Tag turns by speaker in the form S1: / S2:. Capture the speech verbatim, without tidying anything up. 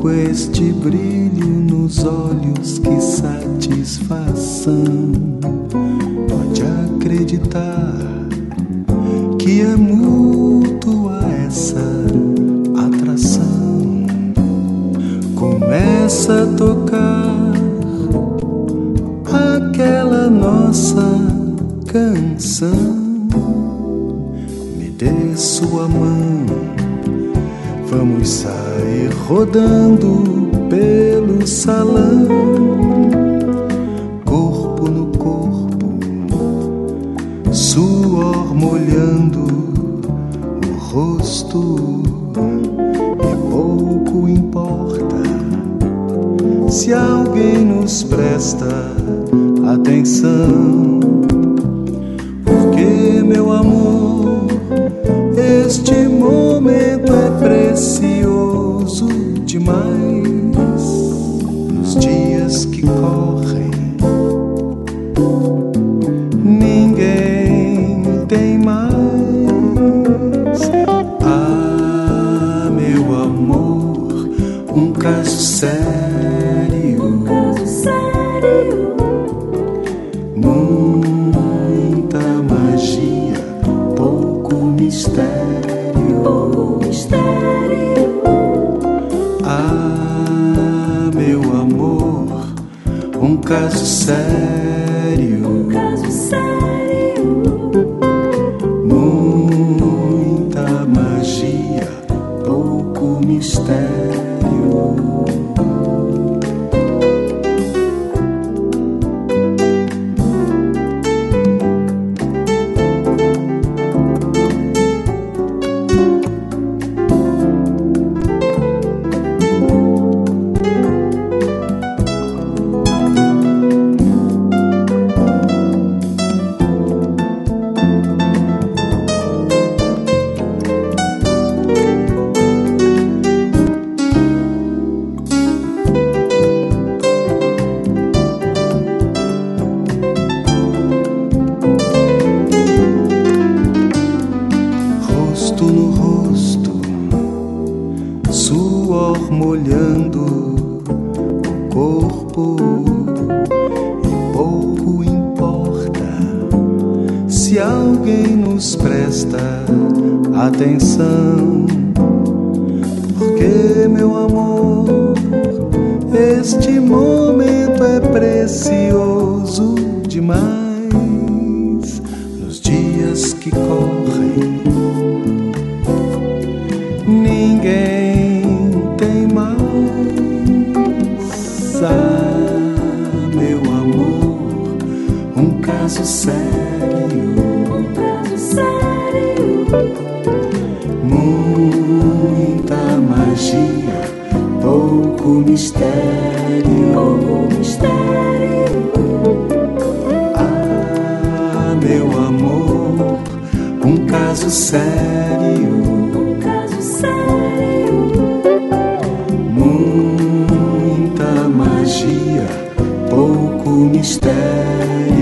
S1: pouco este brilho nos olhos, que satisfação. Pode acreditar que é mútua essa atração. Começa a tocar aquela nossa canção. Me dê sua mão, vamos sair rodando pelo salão, corpo no corpo, suor molhando o rosto. E pouco importa se alguém nos presta atenção, porque, meu amor, este momento é precioso demais. Nos dias que correm, ninguém tem mais. Ah, meu amor, um caso sério,
S2: um caso sério.
S1: Muita magia, pouco mistério,
S2: pouco mistério.
S1: Ah, meu amor, um caso sério,
S2: um caso sério.
S1: Muita magia, pouco mistério. Rosto no rosto, suor molhando o corpo. E pouco importa se alguém nos presta atenção, porque, meu amor, este momento é precioso demais. Nos dias que correm, ninguém tem mais. Ah, meu amor, um caso sério,
S2: um caso sério.
S1: Muita magia, pouco mistério,
S2: pouco mistério.
S1: Ah, meu amor, um caso sério,
S2: um caso sério.
S1: Muita magia, pouco mistério.